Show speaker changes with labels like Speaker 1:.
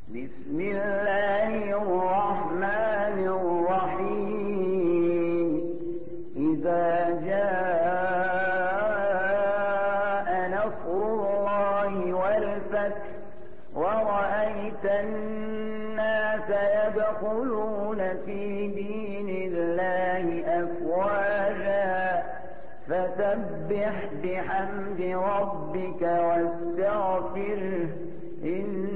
Speaker 1: بسم الله الرحمن الرحيم. إذا جاء نصر الله والفتح ورأيت الناس يدخلون في دين الله أفواجا فسبح بحمد ربك واستغفره إنه